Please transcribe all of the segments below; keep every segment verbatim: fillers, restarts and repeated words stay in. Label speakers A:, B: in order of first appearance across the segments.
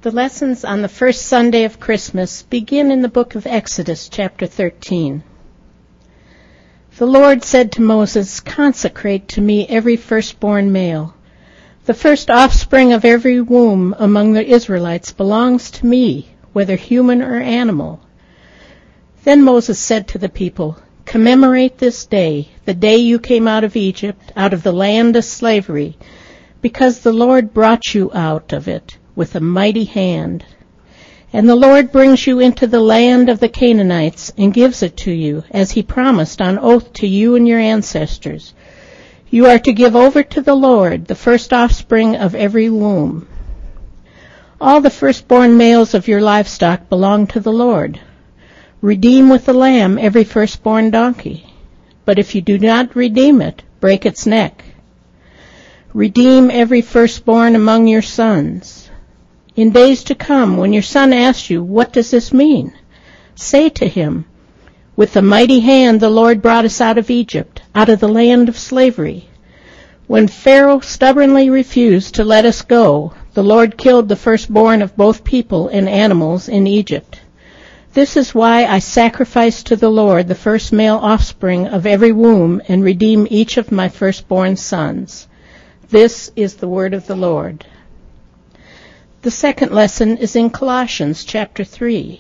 A: The lessons on the first Sunday of Christmas begin in the book of Exodus, chapter thirteen. The Lord said to Moses, "Consecrate to me every firstborn male. The first offspring of every womb among the Israelites belongs to me, whether human or animal." Then Moses said to the people, "Commemorate this day, the day you came out of Egypt, out of the land of slavery, because the Lord brought you out of it with a mighty hand. And the Lord brings you into the land of the Canaanites and gives it to you, as he promised on oath to you and your ancestors. You are to give over to the Lord the first offspring of every womb. All the firstborn males of your livestock belong to the Lord. Redeem with the lamb every firstborn donkey. But if you do not redeem it, break its neck. Redeem every firstborn among your sons. In days to come, when your son asks you, 'What does this mean?' say to him, 'With a mighty hand the Lord brought us out of Egypt, out of the land of slavery. When Pharaoh stubbornly refused to let us go, the Lord killed the firstborn of both people and animals in Egypt. This is why I sacrifice to the Lord the first male offspring of every womb and redeem each of my firstborn sons.' This is the word of the Lord." The second lesson is in Colossians chapter three.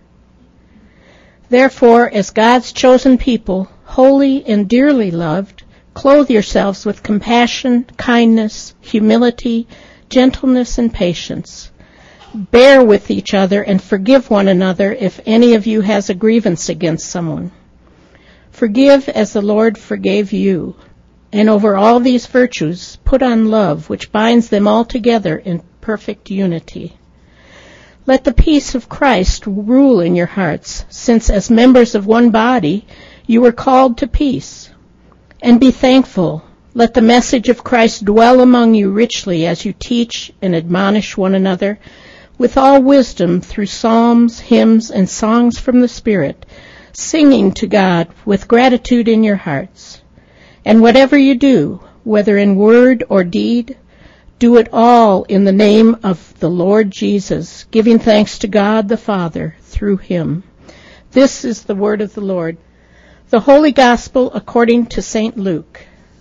A: "Therefore, as God's chosen people, holy and dearly loved, clothe yourselves with compassion, kindness, humility, gentleness, and patience. Bear with each other and forgive one another if any of you has a grievance against someone. Forgive as the Lord forgave you. And over all these virtues, put on love, which binds them all together in perfect unity. Let the peace of Christ rule in your hearts, since as members of one body, you were called to peace. And be thankful. Let the message of Christ dwell among you richly as you teach and admonish one another with all wisdom through psalms, hymns, and songs from the Spirit, singing to God with gratitude in your hearts. And whatever you do, whether in word or deed, do it all in the name of the Lord Jesus, giving thanks to God the Father through him." This is the word of the Lord. The Holy Gospel according to Saint Luke.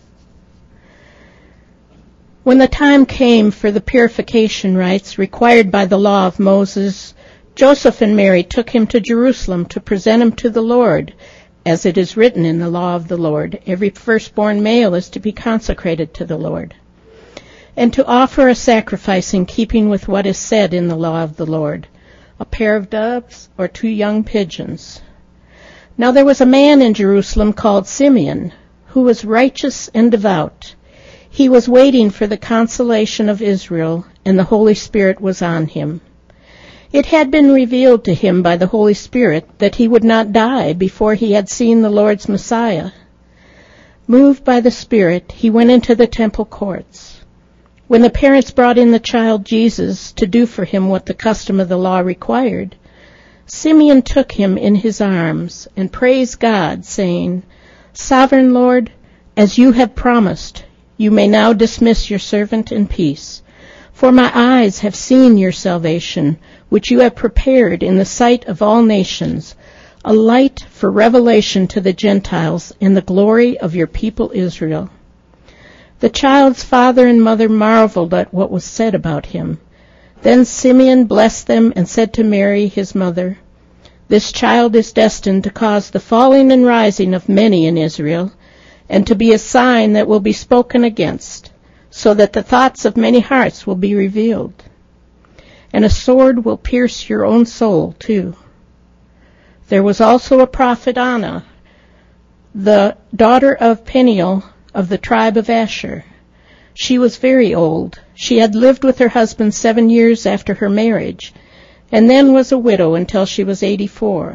A: When the time came for the purification rites required by the law of Moses, Joseph and Mary took him to Jerusalem to present him to the Lord. As it is written in the law of the Lord, every firstborn male is to be consecrated to the Lord, and to offer a sacrifice in keeping with what is said in the law of the Lord, a pair of doves or two young pigeons. Now there was a man in Jerusalem called Simeon, who was righteous and devout. He was waiting for the consolation of Israel, and the Holy Spirit was on him. It had been revealed to him by the Holy Spirit that he would not die before he had seen the Lord's Messiah. Moved by the Spirit, he went into the temple courts. When the parents brought in the child Jesus to do for him what the custom of the law required, Simeon took him in his arms and praised God, saying, "Sovereign Lord, as you have promised, you may now dismiss your servant in peace. For my eyes have seen your salvation, which you have prepared in the sight of all nations, a light for revelation to the Gentiles and the glory of your people Israel." The child's father and mother marveled at what was said about him. Then Simeon blessed them and said to Mary, his mother, "This child is destined to cause the falling and rising of many in Israel, and to be a sign that will be spoken against, so that the thoughts of many hearts will be revealed. And a sword will pierce your own soul, too." There was also a prophet Anna, the daughter of Peniel of the tribe of Asher. She was very old. She had lived with her husband seven years after her marriage, and then was a widow until she was eighty-four.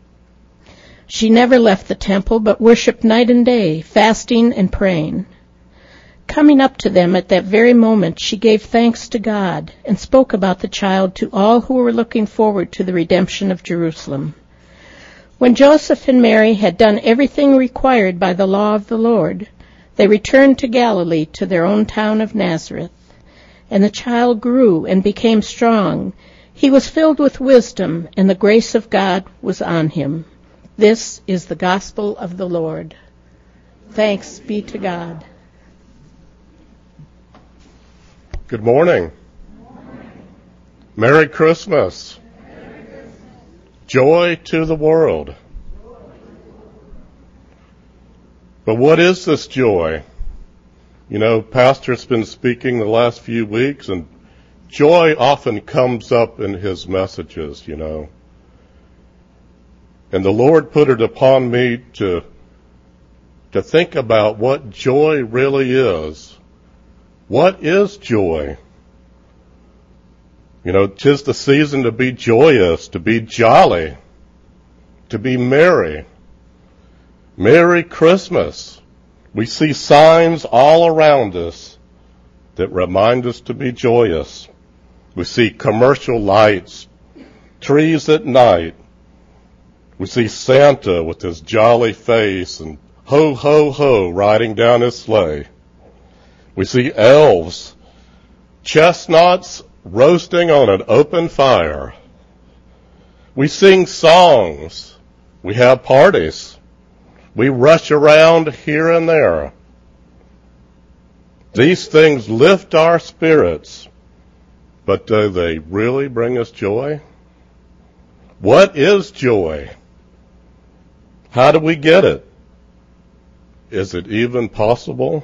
A: She never left the temple, but worshipped night and day, fasting and praying. Coming up to them at that very moment, she gave thanks to God and spoke about the child to all who were looking forward to the redemption of Jerusalem. When Joseph and Mary had done everything required by the law of the Lord, they returned to Galilee, to their own town of Nazareth. And the child grew and became strong. He was filled with wisdom, and the grace of God was on him. This is the gospel of the Lord. Thanks be to God.
B: Good morning. Merry Christmas.
C: Merry Christmas.
B: Joy to the world. But what is this joy? You know, Pastor's been speaking the last few weeks, and joy often comes up in his messages, you know. And the Lord put it upon me to, to think about what joy really is. What is joy? You know, 'tis the season to be joyous, to be jolly, to be merry. Merry Christmas. We see signs all around us that remind us to be joyous. We see commercial lights, trees at night. We see Santa with his jolly face and ho, ho, ho riding down his sleigh. We see elves, chestnuts roasting on an open fire. We sing songs. We have parties. We rush around here and there. These things lift our spirits, but do they really bring us joy? What is joy? How do we get it? Is it even possible?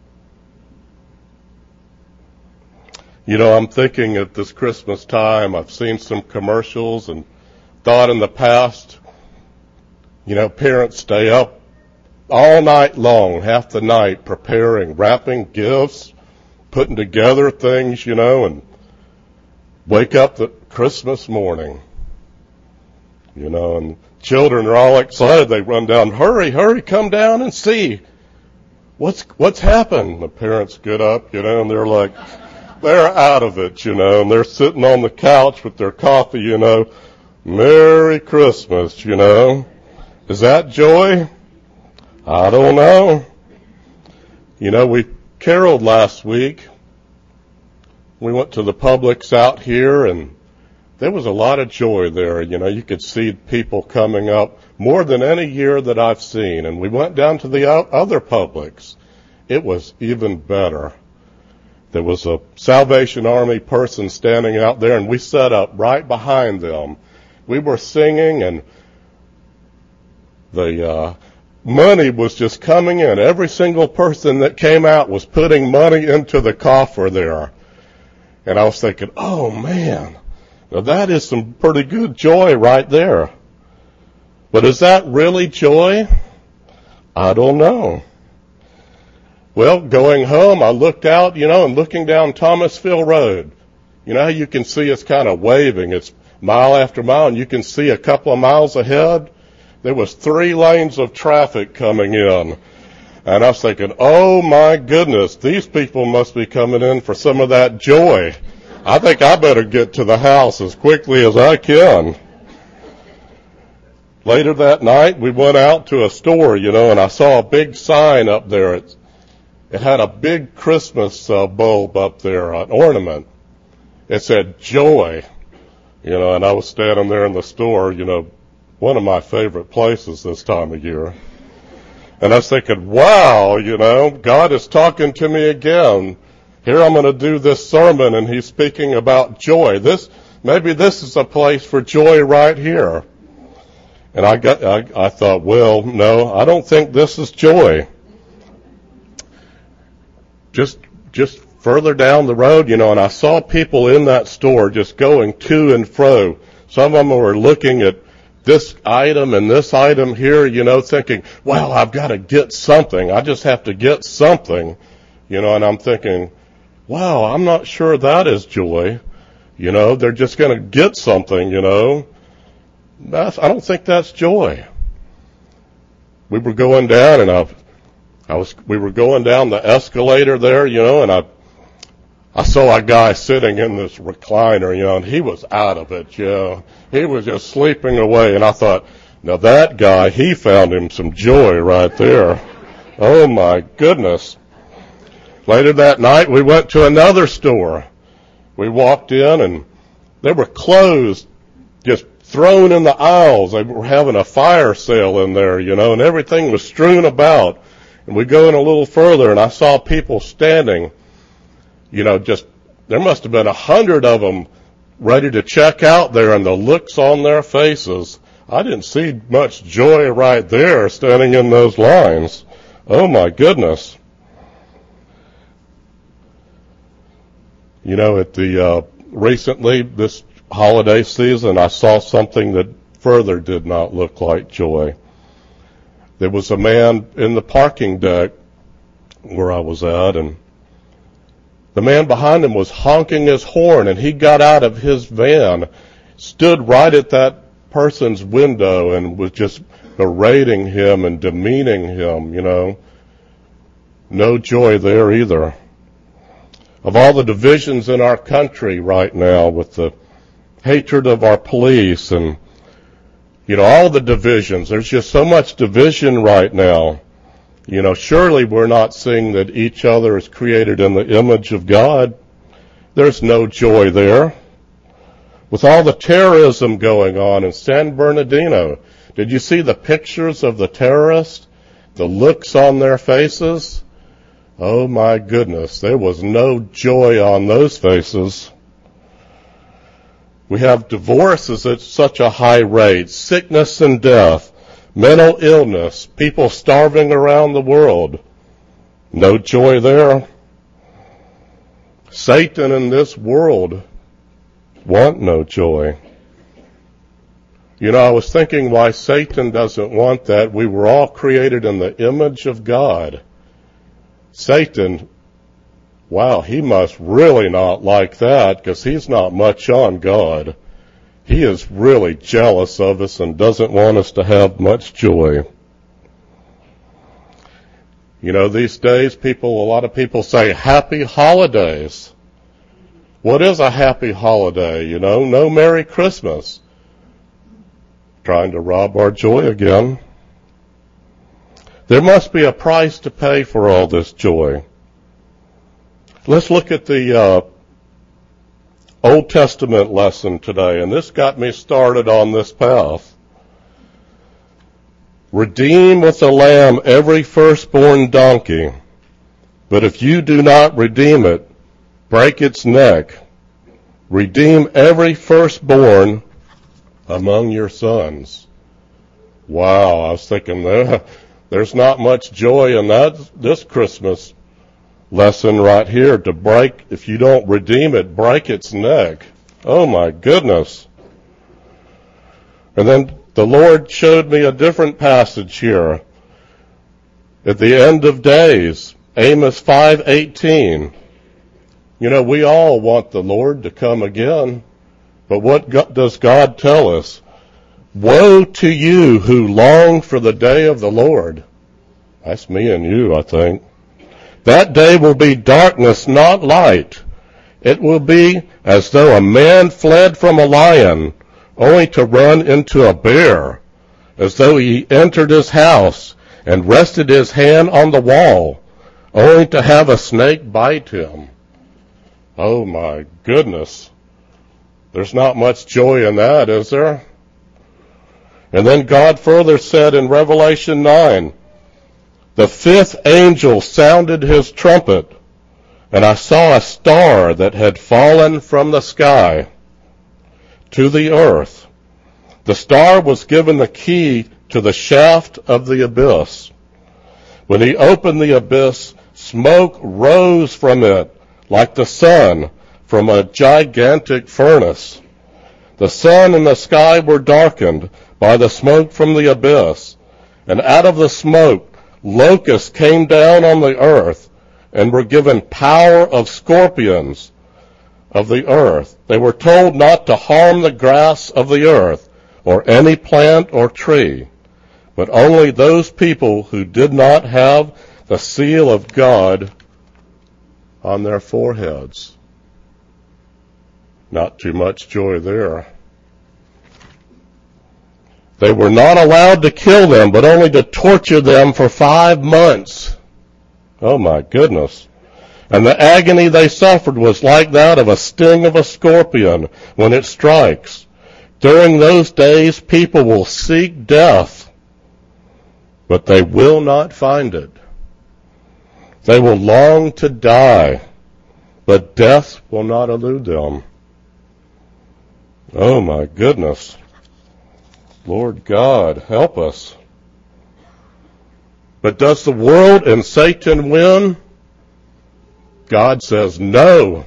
B: You know, I'm thinking at this Christmas time, I've seen some commercials and thought in the past, you know, parents stay up all night long, half the night, preparing, wrapping gifts, putting together things, you know, and wake up the Christmas morning, you know, and children are all excited. They run down, hurry, hurry, come down and see. What's, what's happened? The parents get up, you know, and they're like, they're out of it, you know, and they're sitting on the couch with their coffee, you know, Merry Christmas, you know. Is that joy? I don't know. You know, we caroled last week. We went to the Publix out here, and there was a lot of joy there. You know, you could see people coming up more than any year that I've seen. And we went down to the other Publix. It was even better. There was a Salvation Army person standing out there, and we sat up right behind them. We were singing, and the uh money was just coming in. Every single person that came out was putting money into the coffer there. And I was thinking, oh man, now that is some pretty good joy right there. But is that really joy? I don't know. Well, going home, I looked out, you know, and looking down Thomasville Road. You know how you can see it's kind of waving. It's mile after mile, and you can see a couple of miles ahead. There was three lanes of traffic coming in. And I was thinking, oh my goodness, these people must be coming in for some of that joy. I think I better get to the house as quickly as I can. Later that night, we went out to a store, you know, and I saw a big sign up there. It, it had a big Christmas uh, bulb up there, an ornament. It said joy, you know, and I was standing there in the store, you know, one of my favorite places this time of year. And I was thinking, wow, you know, God is talking to me again. Here I'm going to do this sermon, and he's speaking about joy. This, maybe this is a place for joy right here. And I got, I, I thought, well, no, I don't think this is joy. Just, just further down the road, you know, and I saw people in that store just going to and fro. Some of them were looking at this item and this item here, you know, thinking, wow, I've got to get something. I just have to get something, you know, and I'm thinking, wow, I'm not sure that is joy. You know, they're just going to get something, you know. That's, I don't think that's joy. We were going down and I, I was, we were going down the escalator there, you know, and I, I saw a guy sitting in this recliner, you know, and he was out of it, you know. He was just sleeping away, and I thought, now that guy, he found him some joy right there. Oh my goodness. Later that night, we went to another store, We walked in, and there were clothes just thrown in the aisles. They were having a fire sale in there, you know, and everything was strewn about. And we go in a little further, and I saw people standing, you know, just, there must have been a hundred of them ready to check out there, and the looks on their faces. I didn't see much joy right there standing in those lines. Oh my goodness. You know, at the, uh, recently, this holiday season, I saw something that further did not look like joy. There was a man in the parking deck where I was at, and the man behind him was honking his horn, and he got out of his van, stood right at that person's window, and was just berating him and demeaning him, you know. No joy there either. Of all the divisions in our country right now, with the hatred of our police and, you know, all the divisions, there's just so much division right now. You know, surely we're not seeing that each other is created in the image of God. There's no joy there. With all the terrorism going on in San Bernardino, did you see the pictures of the terrorists? The looks on their faces? Oh my goodness, there was no joy on those faces. We have divorces at such a high rate, sickness and death, mental illness, people starving around the world. No joy there. Satan and this world want no joy. You know, I was thinking why Satan doesn't want that. We were all created in the image of God. Satan, wow, he must really not like that, because he's not much on God. He is really jealous of us and doesn't want us to have much joy. You know, these days, people, a lot of people say, happy holidays. What is a happy holiday? You know, no Merry Christmas. Trying to rob our joy again. There must be a price to pay for all this joy. Let's look at the uh, Old Testament lesson today, and this got me started on this path. Redeem with a lamb every firstborn donkey, but if you do not redeem it, break its neck. Redeem every firstborn among your sons. Wow, I was thinking there, there's not much joy in that this Christmas lesson right here. To break, if you don't redeem it, break its neck. Oh my goodness. And then the Lord showed me a different passage here. At the end of days, Amos five eighteen. You know, we all want the Lord to come again. But what does God tell us? Woe to you who long for the day of the Lord. That's me and you, I think. That day will be darkness, not light. It will be as though a man fled from a lion, only to run into a bear, as though he entered his house and rested his hand on the wall, only to have a snake bite him. Oh my goodness. There's not much joy in that, is there? And then God further said in Revelation nine, the fifth angel sounded his trumpet, and I saw a star that had fallen from the sky to the earth. The star was given the key to the shaft of the abyss. When he opened the abyss, smoke rose from it like the sun from a gigantic furnace. The sun and the sky were darkened by the smoke from the abyss, and out of the smoke locusts came down on the earth and were given power of scorpions of the earth. They were told not to harm the grass of the earth or any plant or tree, but only those people who did not have the seal of God on their foreheads. Not too much joy there. They were not allowed to kill them, but only to torture them for five months. Oh my goodness. And the agony they suffered was like that of a sting of a scorpion when it strikes. During those days, people will seek death, but they will not find it. They will long to die, but death will not elude them. Oh my goodness. Lord God, help us. But does the world and Satan win? God says no.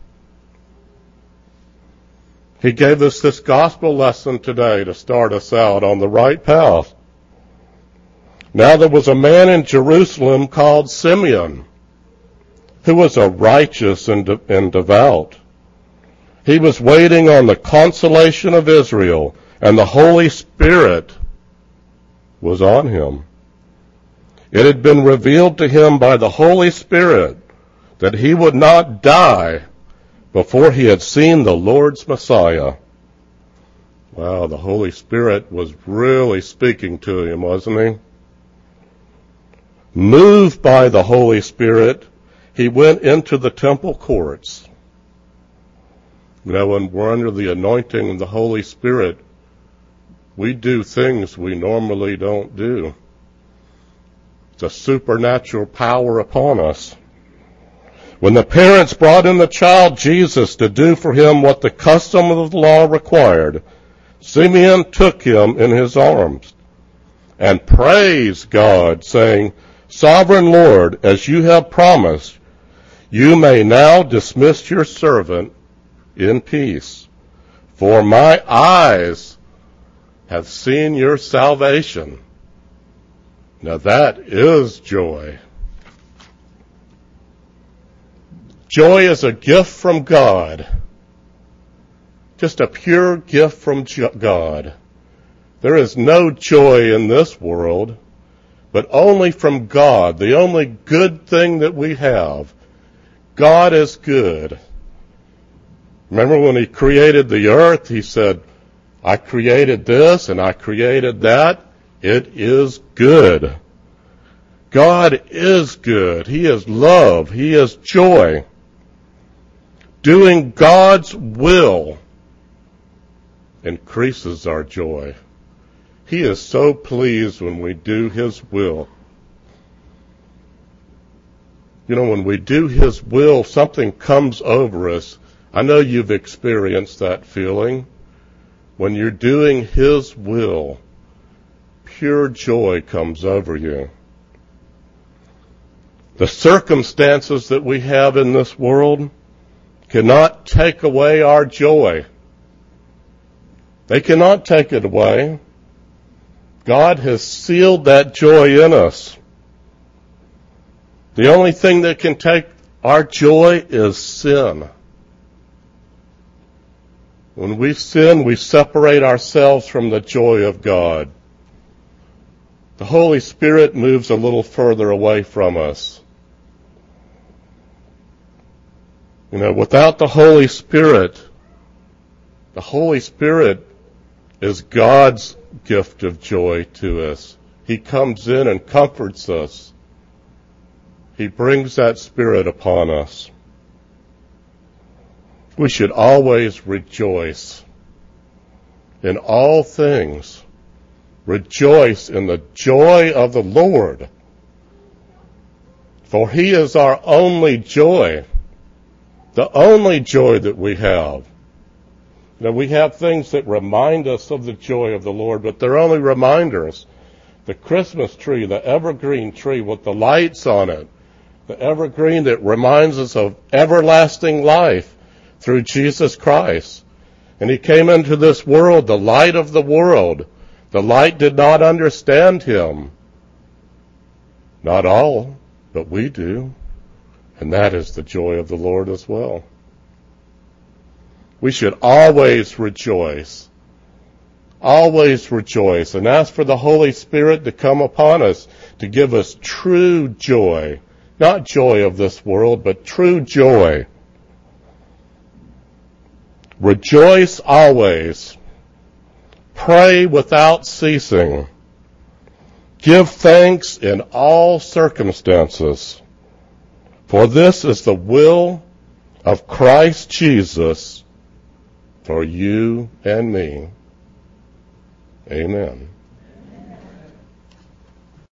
B: He gave us this gospel lesson today to start us out on the right path. Now there was a man in Jerusalem called Simeon, who was a righteous and, de- and devout. He was waiting on the consolation of Israel, and the Holy Spirit was on him. It had been revealed to him by the Holy Spirit that he would not die before he had seen the Lord's Messiah. Wow, the Holy Spirit was really speaking to him, wasn't he? Moved by the Holy Spirit, he went into the temple courts. You know, when we're under the anointing of the Holy Spirit, we do things we normally don't do. It's a supernatural power upon us. When the parents brought in the child Jesus to do for him what the custom of the law required, Simeon took him in his arms and praised God, saying, "Sovereign Lord, as you have promised, you may now dismiss your servant in peace, for my eyes have seen your salvation." Now that is joy. Joy is a gift from God. Just a pure gift from God. There is no joy in this world, but only from God, the only good thing that we have. God is good. Remember when he created the earth, he said, "I created this and I created that. It is good." God is good. He is love. He is joy. Doing God's will increases our joy. He is so pleased when we do his will. You know, when we do his will, something comes over us. I know you've experienced that feeling. When you're doing his will, pure joy comes over you. The circumstances that we have in this world cannot take away our joy. They cannot take it away. God has sealed that joy in us. The only thing that can take our joy is sin. When we sin, we separate ourselves from the joy of God. The Holy Spirit moves a little further away from us. You know, without the Holy Spirit, the Holy Spirit is God's gift of joy to us. He comes in and comforts us. He brings that Spirit upon us. We should always rejoice in all things. Rejoice in the joy of the Lord, for he is our only joy. The only joy that we have. Now, we have things that remind us of the joy of the Lord, but they're only reminders. The Christmas tree, the evergreen tree with the lights on it, the evergreen that reminds us of everlasting life through Jesus Christ. And he came into this world, the light of the world. The light did not understand him. Not all, but we do. And that is the joy of the Lord as well. We should always rejoice. Always rejoice. And ask for the Holy Spirit to come upon us to give us true joy. Not joy of this world, but true joy. Rejoice always. Pray without ceasing. Give thanks in all circumstances. For this is the will of Christ Jesus for you and me. Amen.